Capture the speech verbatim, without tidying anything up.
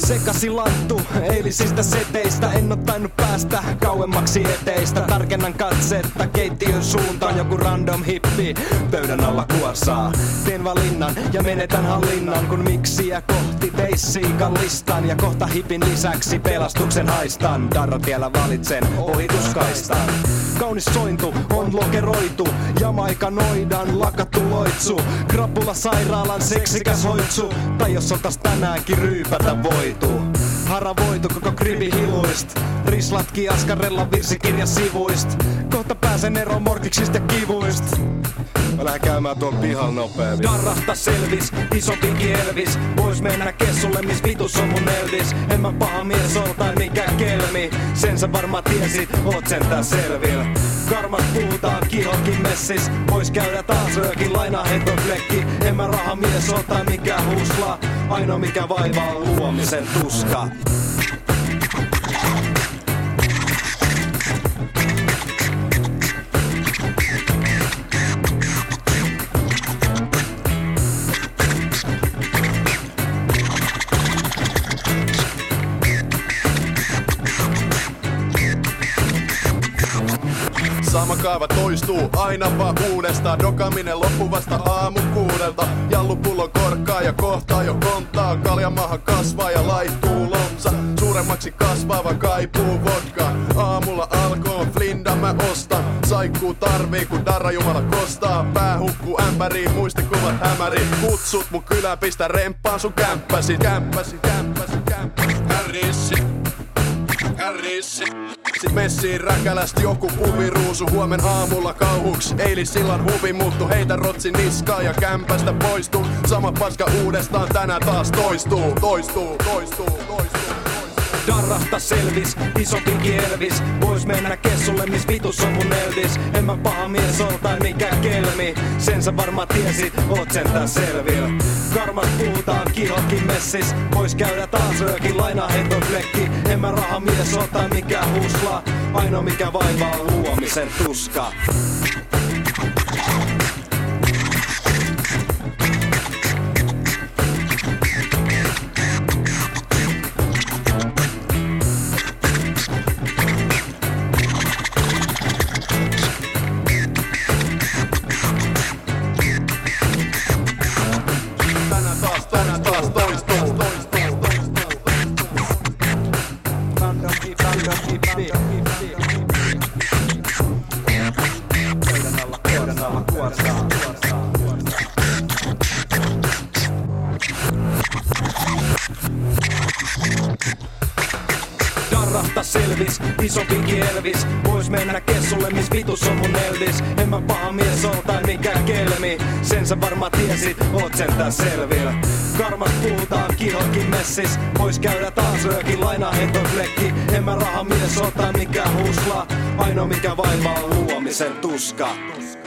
Sekasi lanttu eilisistä seteistä, en oo tainnut päästä kauemmaksi eteistä. Tarkennan katsetta keittiön suuntaan, joku random hippi pöydän alla kuosaa. Teen valinnan ja menetän hallinnan, kun miksiä kohti teissiikan listan. Ja kohta hipin lisäksi pelastuksen haistan, darratiellä valitsen ohituskaistan. Kaunis sointu on lokeroitu, Jamaika noidan lakattu loitsu. Krapula sairaalan seksikäs hoitsu, tai jos oltais tänäänkin ryypätä voitu. Haravoitu koko krivi hiluist, rislatki askarella virsikirja sivuist. Kohta pääsen eroon morkiksista ja kivuist. Mä lähden käymään tuon pihalla nopeemmin. Darrahta selvis, isompikin Elvis. Vois mennä kessulle, mis vitus on mun Elvis. En mä paha mies ol tai mikään kelmi, sen sä varmaan tiesit, oot sentään selvil. Karmat puhutaan kihokin messis, vois käydä taas röökin lainahentoklekki. En mä raha mies ol tai mikään husla, ainoa mikä vaivaa on luomisen tuska. Sama kaava toistuu aina vaan uudestaan. Dokaminen loppu vasta aamun kuudelta. Jallupullo korkkaa ja kohtaa jo konttaa. Kaljamaha kasvaa ja laittuu lompsa. Suuremmaksi kasvava kaipuu vodkaa. Aamulla alkoon flinda mä ostan. Saikkuu tarvii kun darra jumala kostaa. Pää hukkuu ämpäriin, muistikuvat hämäriin. Kutsut mun kylään, pistä remppaan sun kämppäsi. Kämppäsi, kämppäsi, kämppäsi. Härrissi, härrissi. Sit messiin räkälästi joku puviruusu. Huomen aamulla kauhuks, eilis sillan huvi muuttu. Heitä rotsin niskaa ja kämpästä poistuu. Sama paska uudestaan tänään taas toistuu. Toistuu, toistuu, toistuu. Darrahta selvis, isompikin Elvis. Vois mennä kessulle, mis vitus on mun Elvis. En mä paha mies ol tai mikään kelmi, sen sä varmaan tiesit, oot sentään selvil. Karmat puhutaan kihokin messis, vois käydä taas röökin lainahentoklekki. En mä raha mies ol tai mikään husla, ainoa mikä vaivaa on luomisen tuska. Darrahta selvis, isompikin Elvis. Vois mennä kessulle, mis vitus on mun Elvis. En mä paha mies ol tai mikään kelmi, sen sä varmaan tiesit, oot sentään selvil. Karmat puhutaan kihokin messis, vois käydä taas röökin lainahentoklekki. En mä raha mies ol tai mikään husla, ainoa mikä vaivaa on luomisen tuska.